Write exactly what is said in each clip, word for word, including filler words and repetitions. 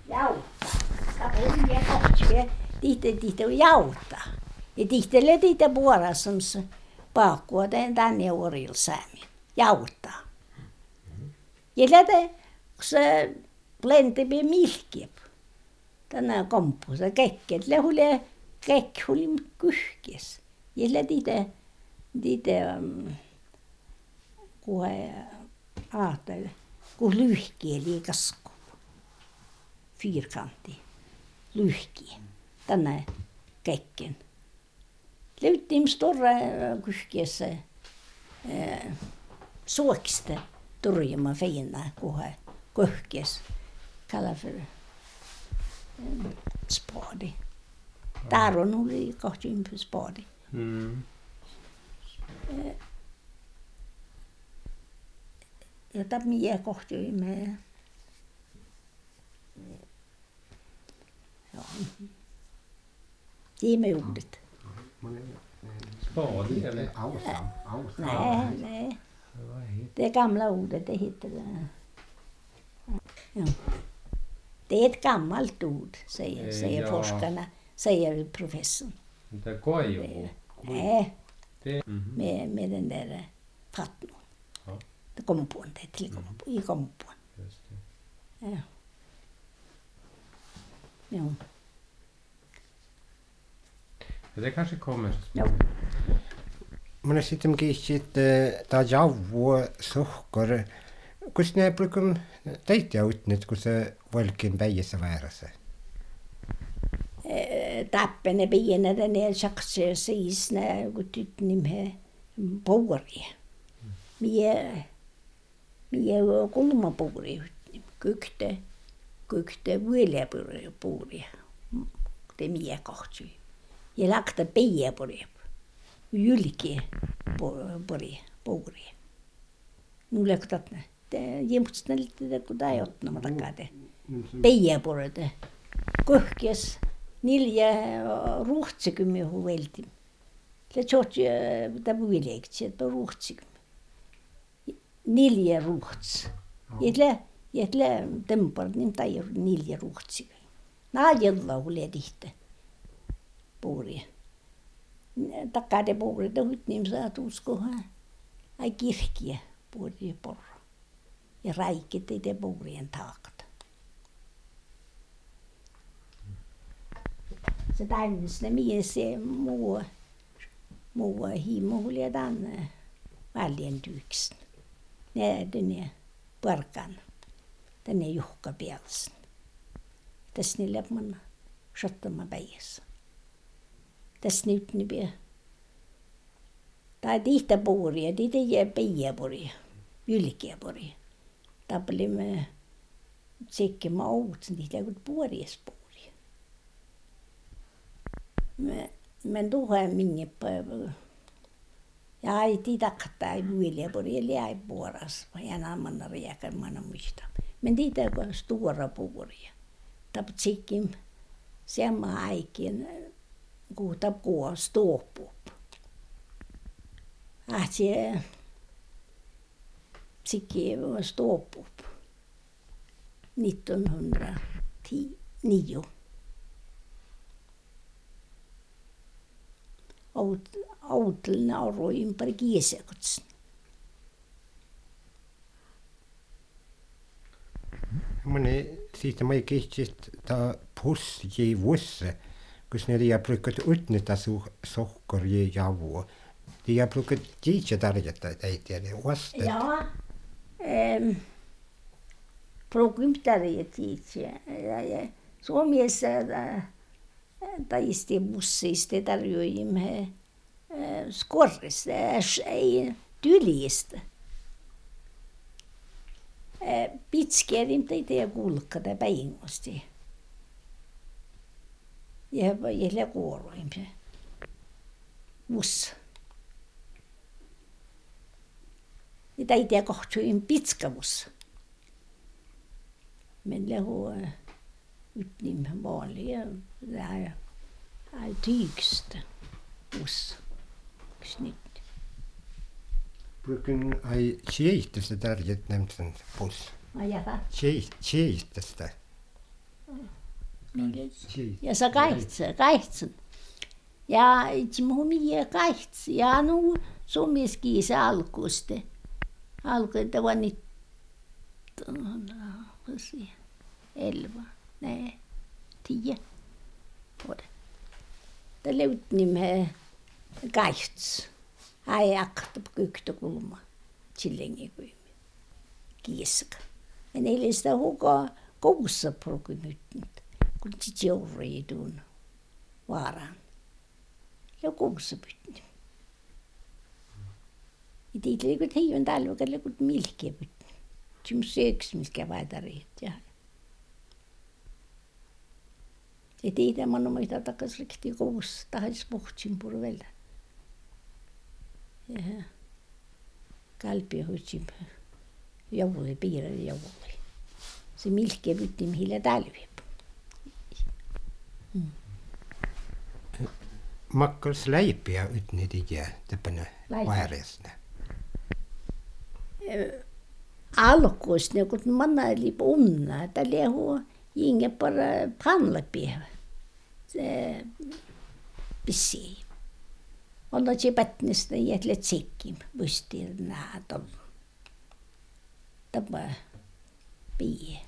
Jauttaa. Tapun ja kohtia. Tihti tihti jauttaa. Ja tihti letitä puolessa paakkua tänne orilla säämi. Jauttaa. Ja lähde, kun se lentäpi milkiä. Tänään komppu, se kekket. Lähde kekki oli kyhkes. Ja lähde tihti, kun ajatteli, kun lyhkiä liikasku. Fyrkantti. Lyhkiä. Tänään kekken. Löyttiin stora kyhkiessä suokista turjuma fina, kun kyhkes. Kallar för spadi. Där och nu kohti ympäri spadi. Mm. Ja tämä kohti ympäri. Ja. Ge mig ordet. Spadi eller? Ausam. Ausam. Nej, nej. Det är gamla ordet, det heter det. Ja. Det är ett gammalt ord, säger, säger Ja. forskarna, säger professorn. Mitä koivu? Nej, Det, mhm. med, med den där fatnon. Ja. Det kommer på det till kompo, i kompon. Just det. Ja. Ja. Ja, det kanske kommer så Ja. småningom. Mun sitten kiisit ta javua sohkor. Kus ne brukum teitä utnet, kun se volkin päissä väärässä. Tappene pienä ne sakse siis ne kun tyt nimme puuri. Mie mie kulma puuri. Kykte kykte vielä puuri. Det mie kohti. Ja lakta peie puuri. Jylki puuri puuri. Nu läktat ne. Det jämst lite kun tai otna takade. Peie puuri. Kohkes neljä ruhtsikymmi huvelti. Se tjohti tämä vieleksi, että ruhtsikymmi. Neljä ruhts. Jätlä, jätlä tempar, niin tai neljä ruhtsikymmi. Naajalla hulee tihti puuri. Takade puuri, tohut niin saat uskohan. Ai kirkkiä puuri porro. Ja räikit ei te puurien taakata. Se täydys ne mies se muu, muu hiimo oli tänne väljentyksen. Ne tänne parkan, tänne juhka pielsen. Tässä niille mun sottama päivässä. Tässä nyt ne pie. Tai tihtä puuria, tihtä jää päijä puuria, jylkeä puuria. Tappelimme tsekkimä oudsen tihtä kun puories puuria. Men då har jag minne på. Jag har inte takta i vilja på det är i våras. Jag namnar räkar man och musta. Men det är stora puoria. Taptsikin samma aikin kuuta kuo ståpo. Att se sikki ståpo. nittonhundranio. Autolinen auroi ympäri kiisekotsin. Mun siitä mä kiisit ta pussi vuosse, kun ne liian brukat utnytta sohkor ja javua. Liian brukat kiitse tarjota teitä ne vasta. Ja, ähm, brukat tarjota kiitse. Suomessa taisti bussista tarjoimme skorrista, ei tylistä. Pitskäärin teitä kulkata päingosti. Ja ja kuoroimme. Bus. Ja teitä kohtuin pitkä bus. Men lähå utnim vanliga det här är tygst bus. Snitt. Brukun ai cheitistä tarjot nämtän bus. Ajata. Cheitistä. Ja se kaitse, kaitsen. Ja itse muhumia kaitse. Ja nu suomessakin se alkuiste. Alku, että vaan nyt elva, nej, tio. Det lät nimme kaits. Ai akta på kyktokulma. Chillingi kuin kieska. Men ei sitä hukaa koussa prokynyt. Kun sit jouri tuun vaaraan. Ja koussa pytnyt. I tiitli kun hiion talvekalla kun milkeä pytnyt. Zum söks milkä vaitariit ja. Ja tiitä man muista takas rikti koussa tahis puhtsin purvella. Ja kalpia huitsin jouli piirre jouli. Se milkeä pytnyt millä talvi. Mm. Makkals läipiä ut ni tiedä täpänä vaireesna. Alkuis ne kun manna oli unna, että lehu inge bara panlepiä. Se pissi. Olla se pätnistä jätle tsekkim bustiin näätol. Tapa pie.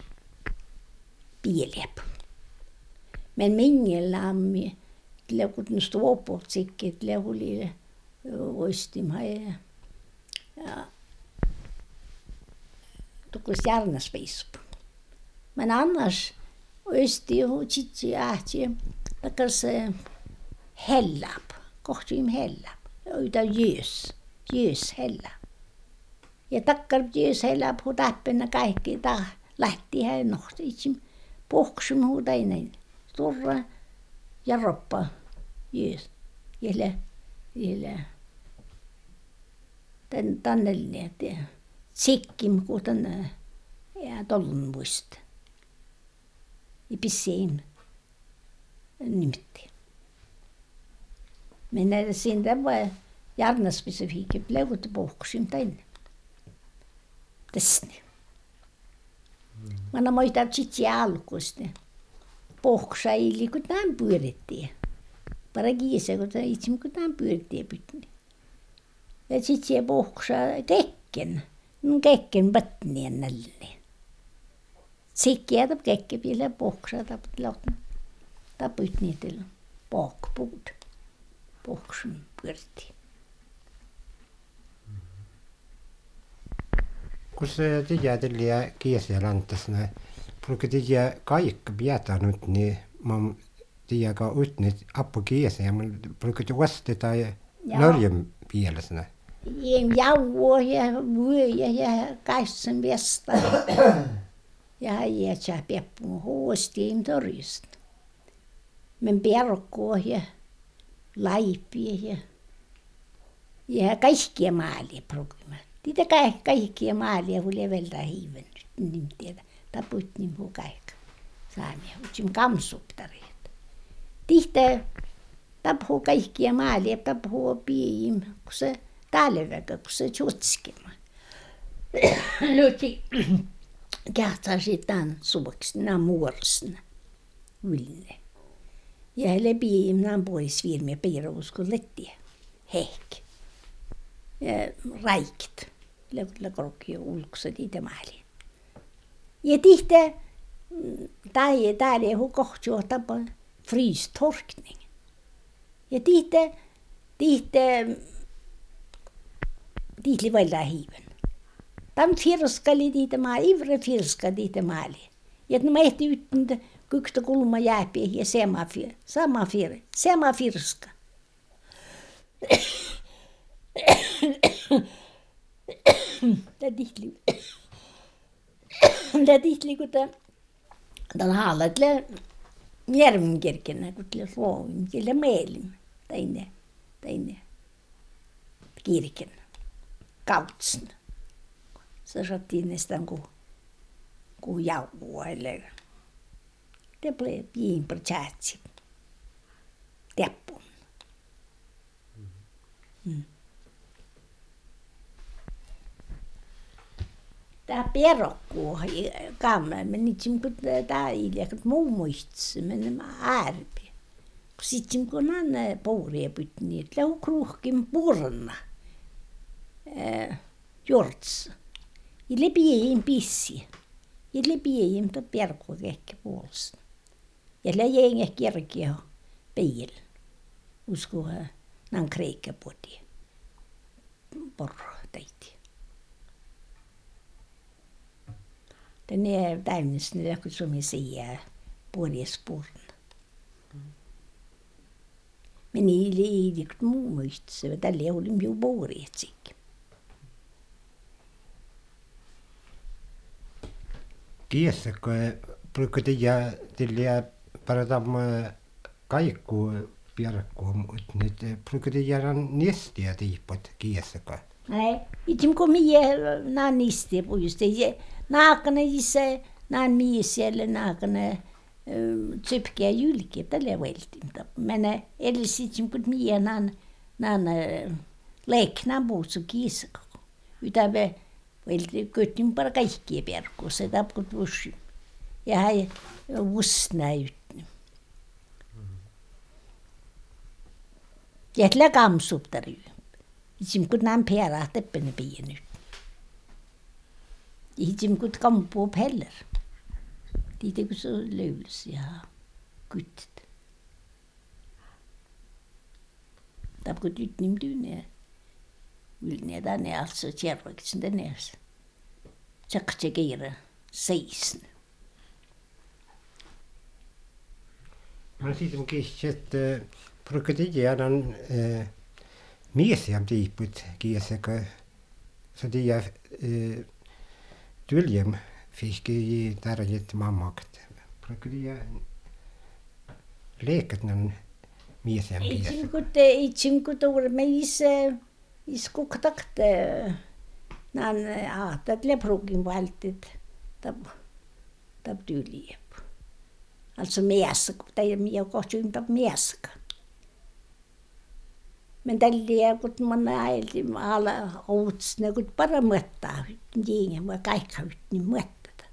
Pielep. Men minge lammi lekut nusta opot sikket lehuli oistima ja ja tukus järnaspeispu. Men annars oisti jo tsitsi ähti takas hellap, kohtuim hellap, uita jös, jös hellap. Ja takkar jös hellap hu täppänä kaikki ta lähti hän nohti itsim pohksum hu täinen. Turra ja roppa jös. Jälle, jälle. Tän tannellinen, että tsekkim kun tänne ja tollun muista. I pissein nimitti. Men när det sen det var gärna specifikt blev det pohksim tänne. Täsni. Man har muistaa tsitsi alkuista. Pohksa ei liiku tämän pyörittiin. Para kiisa, kun itse kun tämän pyörittiin pytni. Ja sitten se pohksa kekken. No kekken pätnien nälleen. Sikkiä tap kekke vielä pohksa tap lautna. Tap pytni till bakpuud. Pohksun pyörittiin. Kun se tiedä tällä kiesiä lantasna, porque tiedä kaikki pietää nyt, niin mä tiedä ka ut nyt appo kiesiä, mutta porque te vastetaan Norjan pielesnä. Jem jauvo ja vyöjä ja kaissan vesta. Ja häijät saa pieppuun huostiin torjusta. Men perkkoa ja laipia ja ja kaikkia maalia progima. Tiitä kaikkia maalia hulle veltä hiiven nyt niin tiedä. Tapuit niin muu kaikki. Saamia utsim kamsuptareet. Tihtä tapuu kaikkia maalia tapuu piim kun se talveka kun se tjutskima. Luti kähtasi tämän suvaksi nämä muorsina ylne. Ja heille piim nämä pois virmiä piirus kun lettiä. Hehki. Ja raikit. Leukilla korkki ulkset itse maali. Ja tihtä tai täällä hu kohti tapa frystorkning. Ja tihtä tihtä tihli välillä hiiven. Tam firskali tihtä maa ivre firska tihtä maali. Ja nämä ehti yttä kyktä kulma jääpiä ja sama fir sama fir sama firska. Tämä tihli Tämä tihli kun tämä tämän haalatle järvenkirkkenä kun tämä luovim kyllä meelim tänne tänne kirken kautsen. Se saattiin nästan kuin kuin jauvoa eller det blev pimpar tjatsi. Teppun. Mm. Tämä perokku kamme, men itse kun tämä ilja, kun muu muistsi, men ärpi. Kun sitten kun on puuria pytti, niin lau kruhkin purna. Jorts. Ille piin pissi. Ille piin ta perkku kekki puolesta. Ja lä jengä kirkia peil. Usko nan kreikka poti. Porro teiti. Tänne täynnäs ne kun suomi siellä puolies purna. Meni ili ili kun muu muistisi, tälle oli minun puurietsikki. Kiessä, kun brukar tiedä, tiedä paratamme kaikku pierkkuun, mutta nyt brukar tiedä nistiä tiipot kiessä. Nej, itse kun minä naan nistiä puhuista. Naakana isä, naan mieselle naakana tsypkiä jylkiä, tällä veltin. Men eller sitten kun minä naan, naan leiknaan puhuista kiessä. Utan me veltin köttin para kaikkia pierkkuun, se tapkut vuosi. Ja hän vuosina ytni. Jätlä kamsuuttari. Itse kun naan pierää teppene piin nyt. Itse kun kampuu peller. Tiitä kun se löylsi ja kyttit. Tapkut ytnim tyyneä. Ylneä tänne alltså kärroiksen tänne. Tsäktse kiire seisn. No sitten kiessä, että brukar tiedä miesiä tiiput kiessä, kun se tiedä tyljem fiski tarjit mammakt. Brukar tiedä leikät nan miesiä kiessä. Itse kun te, itse kun tuolla meissä iskuktakte nan aatat leprukin valtit tab tab tyljep. Alltså mäsk, tai minä kohta ympär mäska. Men tällä kun man äiti alla outsne kun para möttää niin mä kaikki niin möttää.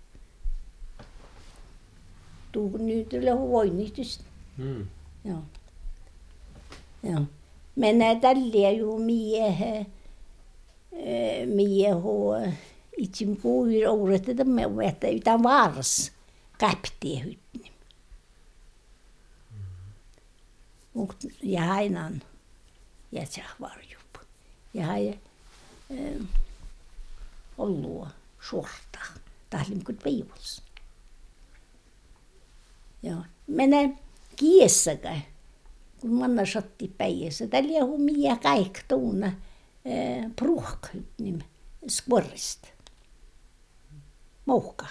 Tuu nyt tulee voinnitus. Mm. Joo. Joo. Men tällä ju mie mie ho itse kuulir ouret että me vettä utan vars käptiä hytni. Mutta ja ainan ja se varjup. Ja hän äh, ollut suorta. Tahlin kuin piivus. Joo. Mennä kiessäkään. Kun manna sotti päiässä. Tällä on mie kaikki tuunna äh, pruhkhyt niin skvorrista. Mouhka.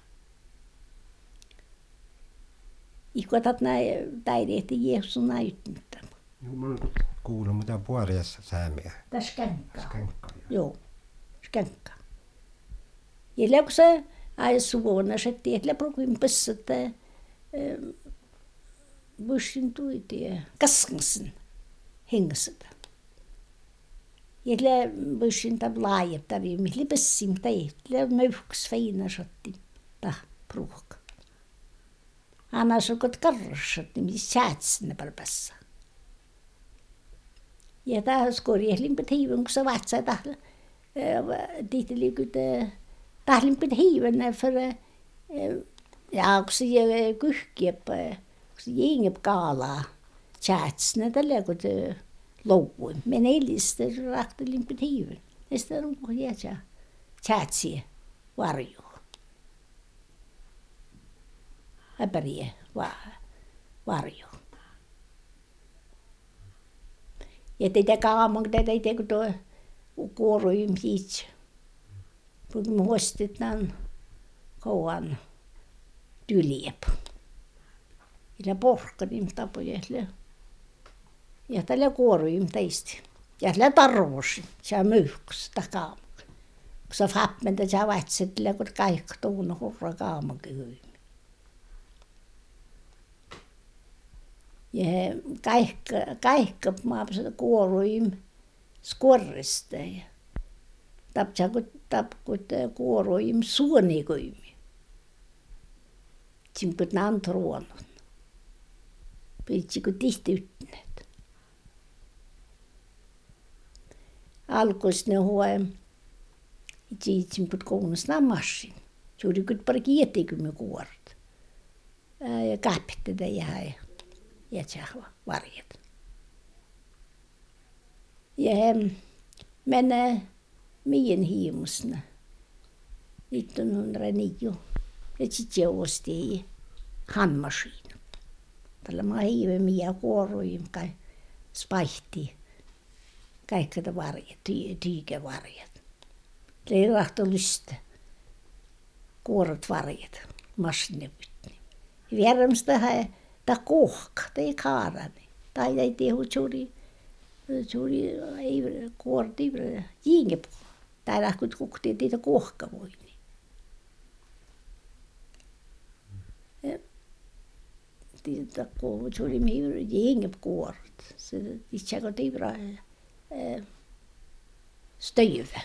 Ikotat näin täideeti Jeesus näyttänyt. Kuuluu, mutta puolessa säämiä. Tässä känkkaa. Skänkkaa. Joo, skänkkaa. Ja läkö se aina vuonna se tiedä, läprukin pissata vuosin tuitia kaskansen hengasata. Ja lä vuosin tab laajattari, millä pissim teit, lä möyhks feina sotti ta pruhka. Anna sukot karrasat, niin säätsinä palpassa. Ja tämä skorjehlimpet hiiven, kun se vatsaa tahla, tihteliikut tahlimpet hiiven, för ja kun se kyhkiep, kun se jengep kaalaa, tjäätsnä tällä kun te louvuin. Men eilistä rahtelimpet hiiven. Ja sitten on pohjaa tjäätsiä varjoa. Äpäriä varjoa. Ja teitä kaamon, teitä itse kun tuo kuoruim siitä. Kun me huostetaan kauan tyliep. Ja porkkanim tapoja. Ja tällä kuoruim teistä. Ja tällä tarvosi. Se on myyhkus takaamon. Kun se fappenta se vatset, kun kaikki tuunna hurra kaamonkin hyvin. Ja kaikki, kaikki mä kuoruim skorrista. tapjakut tapkut kuoroim suonikoimi. Simput nantroonut. Pitsikut tihti ytnet. Alkois ne huoem. Itse simput kounus namassin. Juurikut pari kietikymme kuort. Ja käppitte jäi. Ja tjahva varjet. Ja hem mennä meidän hiimusna. nittonhundranio. Ja sitten osti handmaskin. Tällä mä hiiven mia kuoroin kai spaihti. Kaikki te varjet, ty, tyykevarjet. Ei rahto lystä. Kuorot varjet. Massinepytni. Vieremstä hää ta kohka, ei kaarani. Tai ei tehu juuri juuri ei kuorti jinge. Tai lähkut kukti niitä kohka voi. Tiedä kun juuri me jinge kuorot. Se itse kun tiivra stöjvä.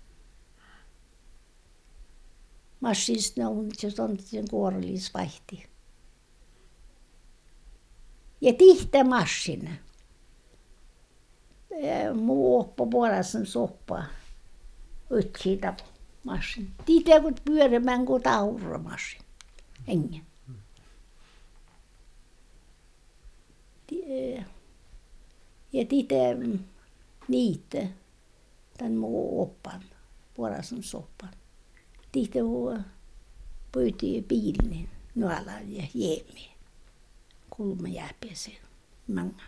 Massinsta on se on sen kuorollis vaihti. Ja tihtä massina. Muu oppo puolessa soppaa. Ytsiitä massin. Tihtä kun pyörimään kuin tauramassin. Engen. Ja tihtä niitä. Tän muu oppan puolessa soppan. Tihtä huo pyytii piilinen nuolaan ja jäämiä. Kulma jääpiäseen. Manga.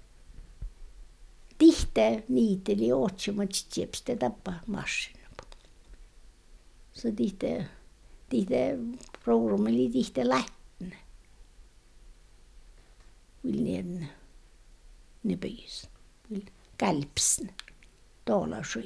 Tihtä niiteli otsima tsitsepstä tappa massin. Så tihtä, tihtä programmeli tihtä lähtne. Viljen ne pöjys. Vil kalpsn. Taalasjö.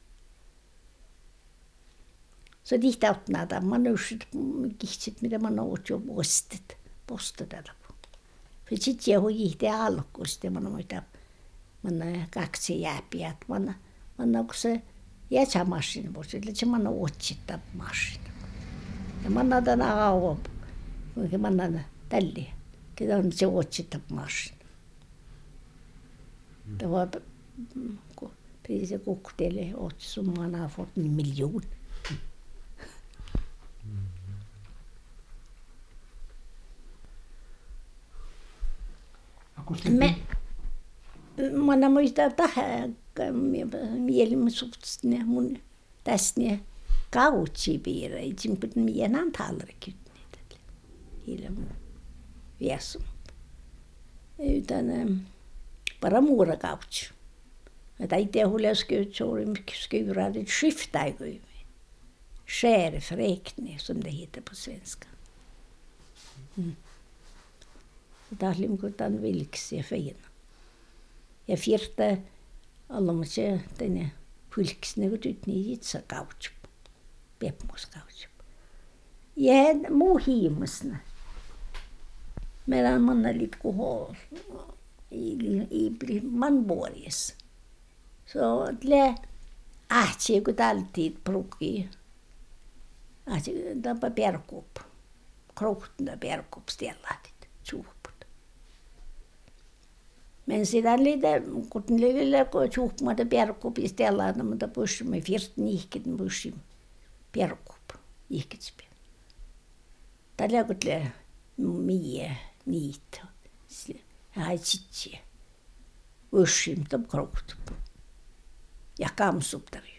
Så tihtä otnada. Man uskit kihtsit mitä man oot jo postet. Postetella. För sitten jag gick det alkosta man muita man kaksi jääpiät man man onko se jäsämassin pois että se man otsittaa massin. Ja man nadan auo kun man nadan tälle ketä on se otsittaa massin. Det var kun pisi kuktele otsu man har fått en miljon. Me mä muistan tähän mielemme suhtne mun tässä ne kautsipiirre simput mien antalrikut niitä ilmu viesum utan bara mura kauts että itse huleskyt suurin skyradet skiftaigui skärfräkning som det heter på svenska. Mm. Tahlimkutan vilksi ja feina. Ja fjärta allamme tänne pulksne kun tyt niin itse kautsup. Pepmus kautsup. Ja muu hiimusna. Meillä on manna litku hol. I man borjes. Så tle ahti kun taltit pruki. Ahti tapa perkup. Krohtna perkup stellatit. Suup. Men sedan lite kun lille kun suhmata perkup istella mutta pussimme first nihkit pussim perkup ihkitspe. Tällä kun le mie niitä. Haitsitsi. Pussim tom krohtup. Ja kamsuptari.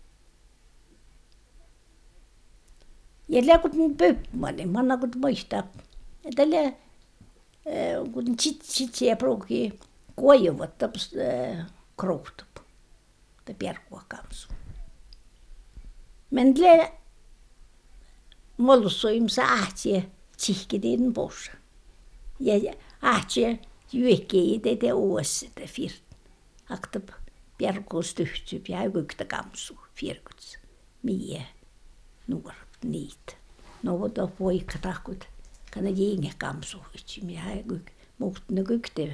Ja läkut pöppmani manna kun muistaa. Tällä kun chitsi ja proki koivat taps krohtup. Det perkua kamsu. Men le molsoim sa ahti tihkidin bossa. Ja ahti juekki te uossa te firt. Aktab perkuus tyhtyp ja yktä kamsu firkuts. Mie nuorat niitä. No voto poikka tahkut. Kana jinge kamsu hitsi minä kyk muut no kykte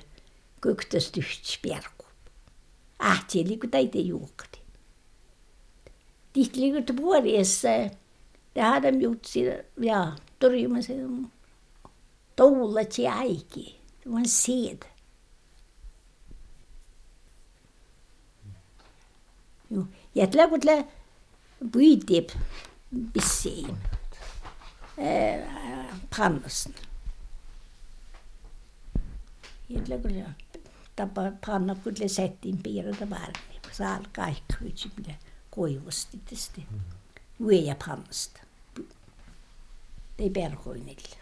kyktäs tyhts perkup. Ahti eli kun taite juokati. Dit ligger till Boris. Det hade de gjort sig, ja, då ryger man sig. Dola till Aiki. Det var en sed. Jo, jag lägger till bydip bissi. Eh, pannasen. Jag lägger till tappa panna kutle settiin piirata varmi. Saal kaikki yhdessä koivusti tästä. Ueja pannasta. Ei perkoinilla.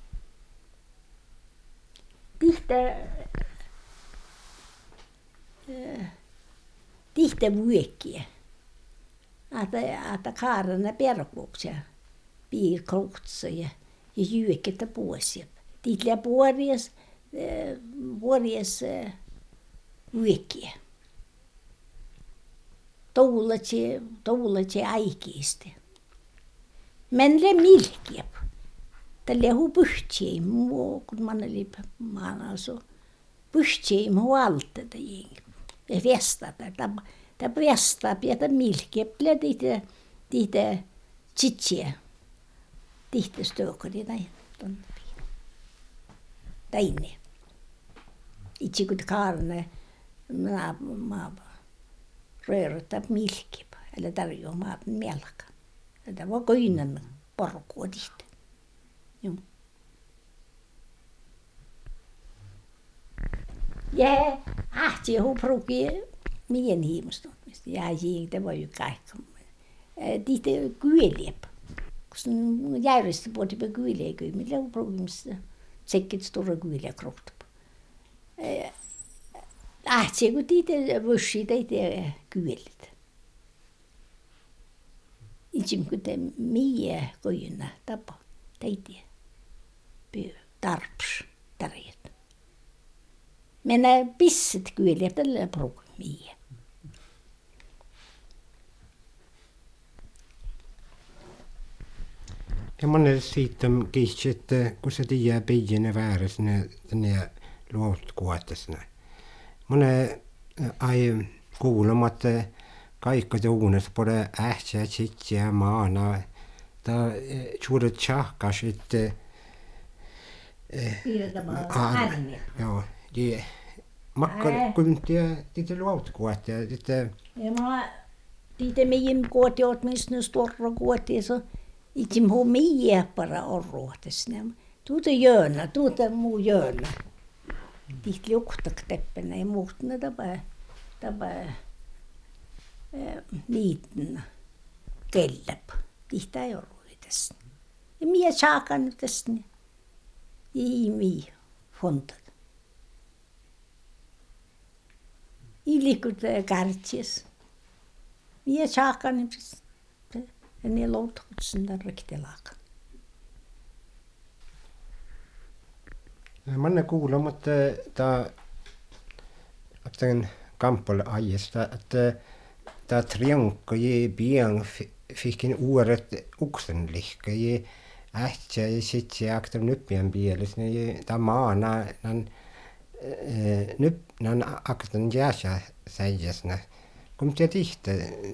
Tihtä tihtä vuekkiä. Att att kararna perkouksia. Piirkoutsa ja ja jyykettä puosia. Tihtä puories vuories vuekkiä. Toulatsi toulatsi aikisti. Men le milkiep. Tälle hu puhtsi mu kun man oli man alltså puhtsi mu alta det ging. Det festa där där där festa pieta milkiep le dit dit chichi. Dit stökar det där. Täinne. Itse kun karne mä mä röörtä milkip eller tarjoamaan melka. Tämä var koinen porkkua tihtä. Joo. Ja, ahti hu pruki mien hiimasta. Ja jiin det var ju kaikki. Tihtä kyeliep. Kun järjestä puhutti på kyeliä, millä hu prukimista tsekket stora kyeliä krokta. Ahti kun tihtä vuosi teitä kyelit. Itse kun te mie koina tapa teitä pyy tarps tarjot. Mennä pisset kyeliä tällä pruk mie. Ja monen siitä kihti, että kun se tiedä piienä väärässä ne luotkuotessa. Monen ai kuulematta kaikki tuunes pode ähtsä tsitsiä maana. Ta suuret tjahkas, että joo, die makkar kun tie titte luotkuotta ja titte ja mä titte meidän kuotti åtminstone stora kuotti så itse hu mie para orruotes ne. Tuota jöna, tuota muu jöna. Titte luktak teppänä ja muut ne tapa tapa niitten kellep. Tihtä ei ollut tässä. Ja mie saakan tässä. Ei mie fontat. Ilikut kärtsies. Mie saakan tässä. Ja ne loutukutsen tämän riktilaakan. Mä oon kuullut, mutta tämän kampolle ajasta, että tämä triankka ja pian fick en året oksenlihka ja ähtsä ja sit se aktar nyppien pielessä ja tämä maana nan nyp nan aktar jääsä säijäsnä. Kun te tihtä?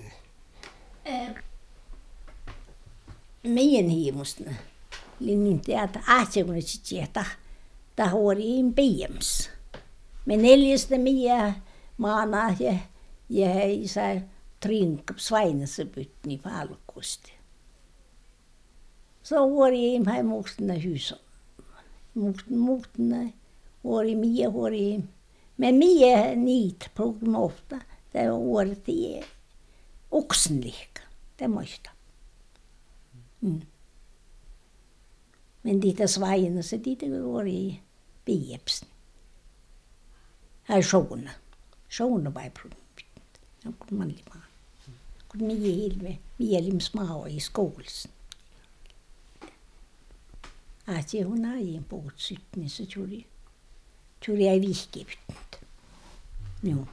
Meidän hiimusta. Niin teata ähtsä kun sit sieltä ta huoriin piems. Me neljästä mie maana ja ja isä trinkap svainassa pytni palkusti. Så huori ei muustna hyso. Muust muustna huori mie huori. Me mie niit program ofta. Det huori tie oksenlihka. Det muista. Mm. Men dit svainassa dit huori piepsni. Här sjona. Sjona vai program. Kun man limaa. Kun mie hilme, mie lims maa i skoulsen. Äiti hun aien puhut sytten, så tjuri, tjuri ei vihkipytnyt. Joo.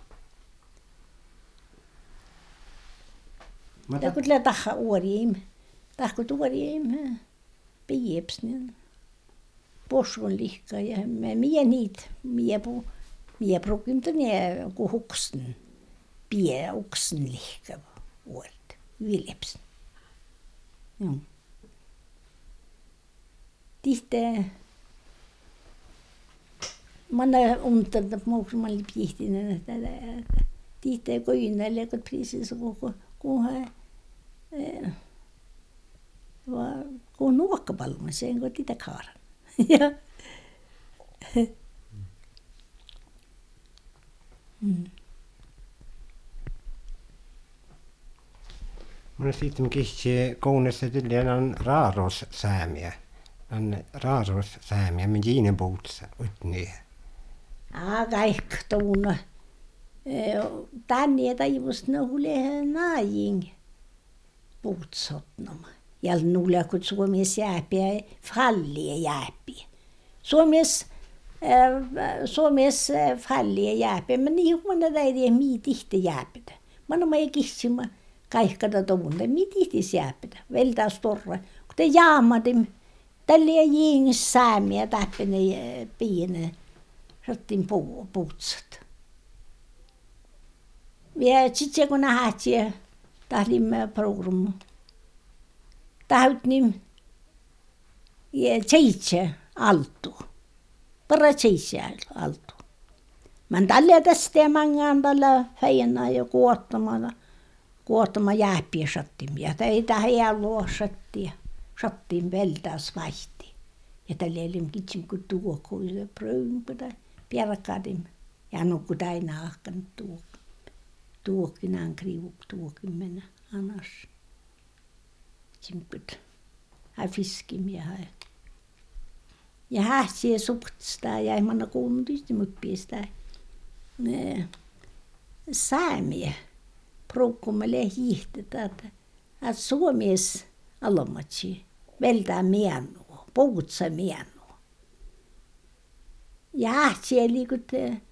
Ja kun tulee taha uoriim, tahko tuoriim, piips, niin poskon lihka ja me mie niit, mie puu, mie prukimta ne kuhuksen. Pie oksen lihka vuodet. Viljeps. Joo. Tihte man har ont att måste man lite pihtinen että tihte koinelle kun precis så kun har var kun nuokkapalloa sen kun titä kaaran. Ja. Mm. Mun sitten kihti kounessa tydligen on raarossäämiä. On raarossäämiä, men ginen puutsa utni. Ah, kaikki tuuna. Tänne taivus no hule naajing puutsotnoma. Ja nulla kun Suomessa jääpiä fallia jääpiä. Suomessa Suomessa fallia jääpiä, men niin huomana täytyy miitihti jääpitä. Man on ei kissima kaikkada tuunne miitihti jääpitä. Veltaas torra. Kun te jaamadim tälle jengis säämiä täppene piene. Sattiin puu puutsat. Ja sitten kun nähtiin tahlimme programmu. Tahutnim ja seitse altu. Bara seitse altu. Man tällä tästä mangaan tällä feina ja kuottamalla kuottama jääpiä sattim. Ja ei tähän luo sattia. Sattiin veltaas vaihti. Ja tällä elim kitsin kun tuokoille pröympätä. Pierakadim. Ja nukku täinä ahkan tuok. Tuokinaan kriivuk tuokin mennä anas. Simput. Hän fiskim ja hän. Ja hän sie suhtstaa ja ei manna kuullut yhtä muppiista. Säämiä. Proukkumalle hiihtetään, että Suomessa alomatsi veltää mienua, puhutsa mienua. Ja hän sie liikut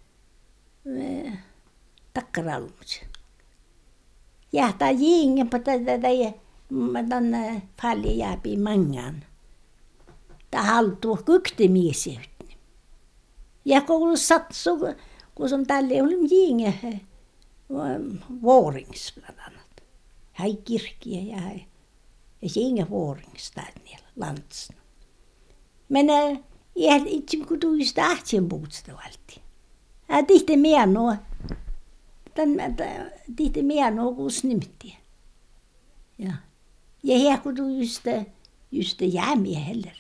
takkaralmutsi. Ja tämä jingen på tämän paljon jääpi mangan. Tämä haltuu kykti miesiä. Ja kun satsu, kun on tälle oli jingen vuorings bland annat. Hän kirkkiä ja hän ja jingen vuorings där lands. Men jag itse kun tuis tahtien puutsta valti. Hän tihti mienoa. Tän tihti mienoa kun snimtti. Ja ja hän kun tuis just jäämiä heller.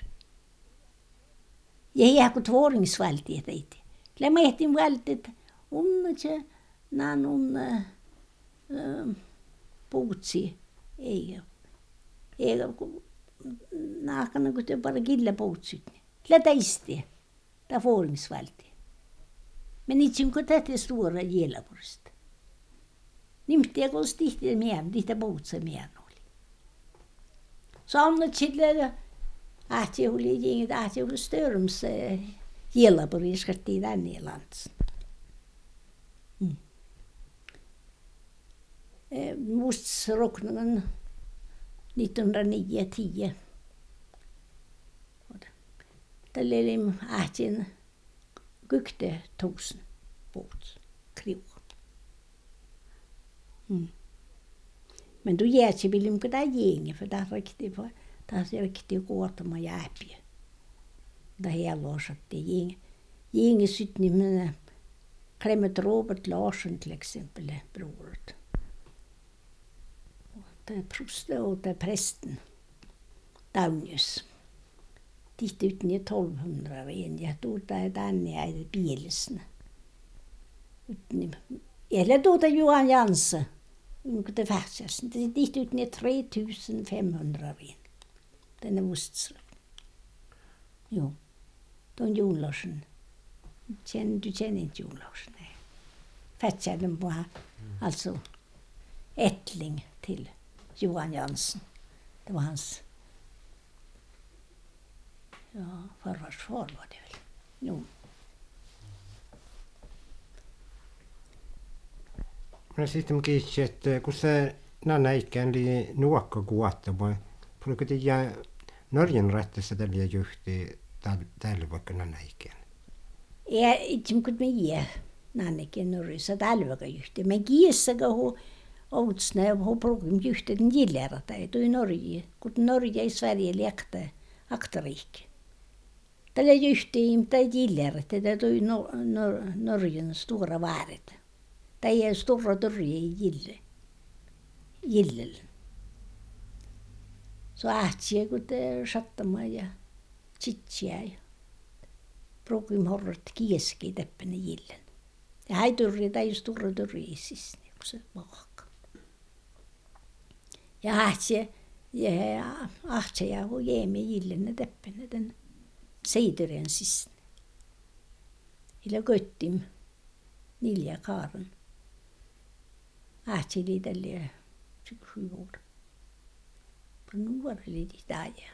Ja hän kun vuorings valti teitä. Lämehtin valti että unnatse nan on puutsi ei ei kun naakana kun te bara kille puutsit. Lätäisti. Ta vuorings valti. Men itse kun tätä stora Gällaborsta. Nimtti kun stihti mien, tihti puutsa mien oli. Saanut sille ahti oli jinget ahti oli störms Gällaborista tänne lands. Mm. Mustsrockningen nittonhundranio tio. Tällä oli ahtin kykte tusen båt kriv. Mm. Men då jätsi vill inte där gänge för där riktigt för där ser riktigt gott om jääpiä. Där hela låset det gäng. Gänge sitt ni med Clement Robert Larsson till exempel broret. Det är prosten och det är prästen. Daunius. Titt ut i tolvhundra ren. Jag tog det tänne i bielsen. Eller då det Johan Janse. Det färdas. Titt ut i tre tusen femhundra ren. Den är Ostsla. Jo. Don Jon Larsson. Känner, du känner inte Jon Larsson? Nej. Färdtjärden på här. Alltså ättling till Johan Jansen. Det var hans ja, farfars far var det väl. Jo. Men sitten mä kiitsin, että kun se nanna ikään oli nuokka kuotta, vaan puhuiko tiedä Norjan rättässä tällä juhti tällä vaikka nanna ikään? Ja itse kun me jää nannekin Norjassa tällä vaikka juhti. Me kiessäkä hu outsne på program yhteen gillera tai tui Norge, kun Norge i Sverige lekte aktarik. Tällä yhteen tai gillera, det tui Norgen stora värdet. Det är stora dörre i gille. Gillel. Så ähtsi kun te sattama ja tsitsia ja program horret kieski teppene gillen. Ja hai dörre tai stora dörre i siis niinku se mahka. Ja ähtsi ja ähtsi ja kun jeemme gillen teppene den seideren siis. Illa köttim nilja kaaren. Ähtsi liitelle syksy vuoda. Nuora liiti täällä.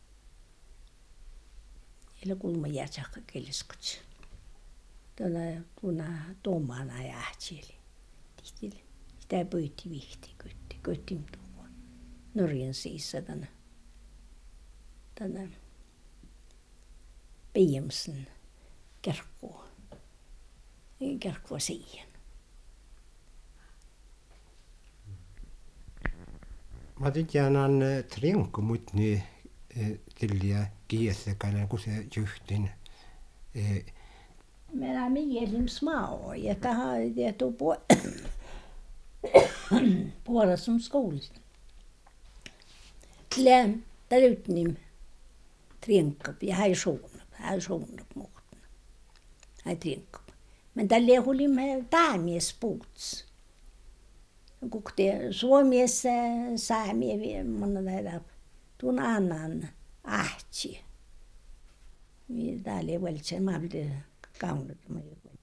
Illa kulma jäätsakka kelskutsi. Tuolla tuona tuomana ja ähtsili. Tihtille. Sitä pöyti vihti kötti. Kötti tuolla. Norjan siissa tänä. Tänä. Piemsen kerkkua. Kerkkua siihen. Mä tiedän, että trinkku mut niin tilliä kiessä kalle kun se juhtin. Meillä mielin smaa ja tähän ja tuo po puolessa on skoulista. Län täytnim trinkku ja hän suunna, hän suunna muuta. Hän trinkku. Men tällä oli me täämies puuts. Kun te Suomessa saamia monna näitä tuon annan ähtsi. Täällä ei välttämättä mä olin kaunut.